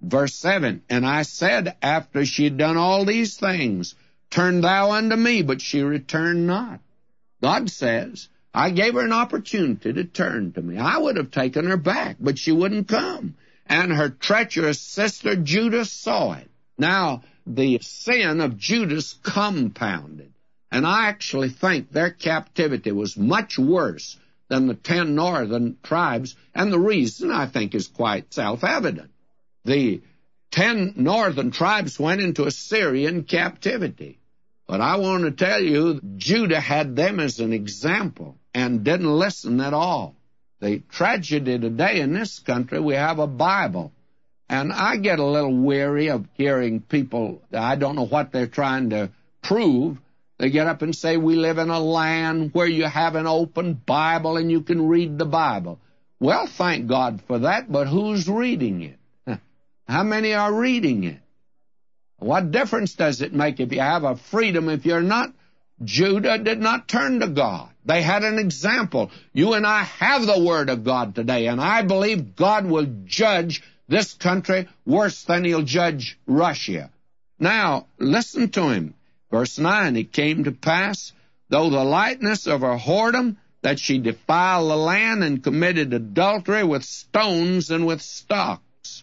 Verse 7, and I said, after she had done all these things, turn thou unto me, but she returned not. God says, I gave her an opportunity to turn to me. I would have taken her back, but she wouldn't come. And her treacherous sister Judah saw it. Now, the sin of Judah's compounded. And I actually think their captivity was much worse than the 10 northern tribes. And the reason, I think, is quite self-evident. The 10 northern tribes went into Assyrian captivity. But I want to tell you, Judah had them as an example and didn't listen at all. The tragedy today in this country, we have a Bible. And I get a little weary of hearing people, I don't know what they're trying to prove. They get up and say, we live in a land where you have an open Bible and you can read the Bible. Well, thank God for that, but who's reading it? How many are reading it? What difference does it make if you have a freedom if you're not? Judah did not turn to God. They had an example. You and I have the Word of God today, and I believe God will judge this country worse than he'll judge Russia. Now, listen to him. Verse 9, it came to pass, though the lightness of her whoredom, that she defiled the land and committed adultery with stones and with stocks.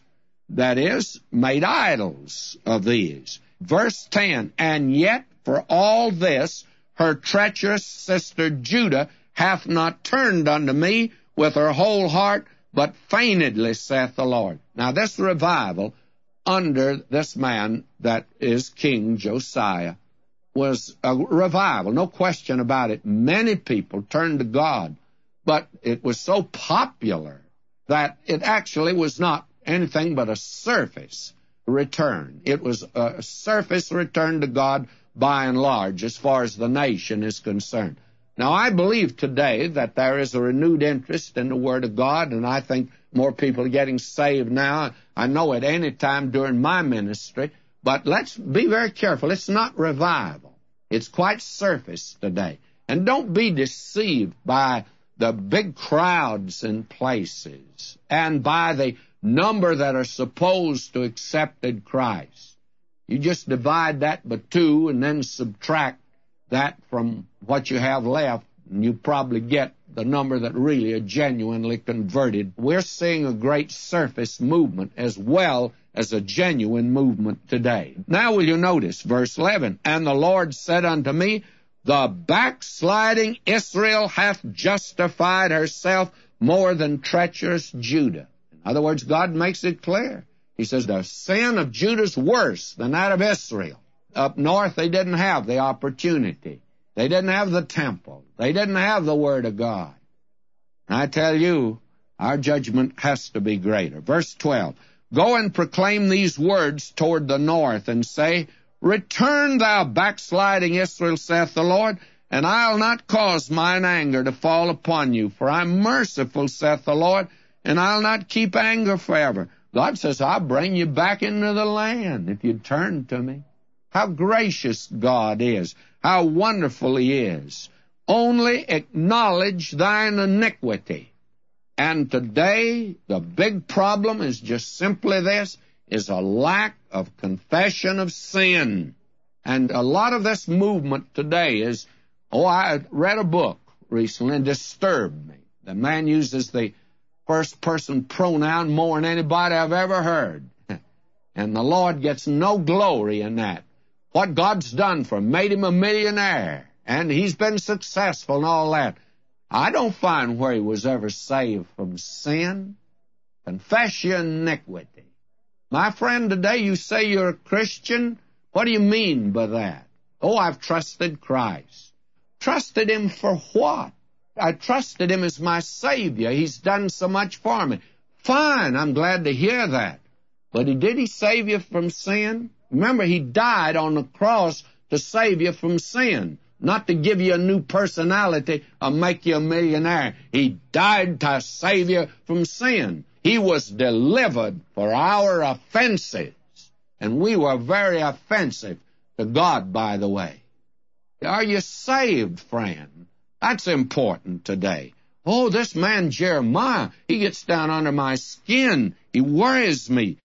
That is, made idols of these. Verse 10, and yet for all this, her treacherous sister Judah hath not turned unto me with her whole heart, but feignedly, saith the Lord. Now this revival under this man that is King Josiah was a revival, no question about it. Many people turned to God, but it was so popular that it actually was not anything but a surface return. It was a surface return to God by and large as far as the nation is concerned. Now, I believe today that there is a renewed interest in the Word of God, and I think more people are getting saved now. I know at any time during my ministry, but let's be very careful. It's not revival. It's quite surface today. And don't be deceived by the big crowds in places and by the number that are supposed to accepted Christ. You just divide that by 2 and then subtract that from what you have left, and you probably get the number that really are genuinely converted. We're seeing a great surface movement as well as a genuine movement today. Now will you notice verse 11, and the Lord said unto me, the backsliding Israel hath justified herself more than treacherous Judah. In other words, God makes it clear. He says the sin of Judah is worse than that of Israel. Up north, they didn't have the opportunity. They didn't have the temple. They didn't have the Word of God. And I tell you, our judgment has to be greater. Verse 12, go and proclaim these words toward the north, and say, return, thou backsliding Israel, saith the Lord, and I'll not cause mine anger to fall upon you. For I'm merciful, saith the Lord, and I'll not keep anger forever. God says, I'll bring you back into the land if you turn to me. How gracious God is. How wonderful He is. Only acknowledge thine iniquity. And today, the big problem is just simply this, is a lack of confession of sin. And a lot of this movement today is, I read a book recently and disturbed me. The man uses the first-person pronoun more than anybody I've ever heard. And the Lord gets no glory in that. What God's done for him, made him a millionaire, and he's been successful and all that. I don't find where he was ever saved from sin. Confess your iniquity. My friend, today you say you're a Christian. What do you mean by that? I've trusted Christ. Trusted Him for what? I trusted Him as my Savior. He's done so much for me. Fine, I'm glad to hear that. But did He save you from sin? Remember, He died on the cross to save you from sin, not to give you a new personality or make you a millionaire. He died to save you from sin. He was delivered for our offenses, and we were very offensive to God, by the way. Are you saved, friend? That's important today. This man Jeremiah, he gets down under my skin. He worries me.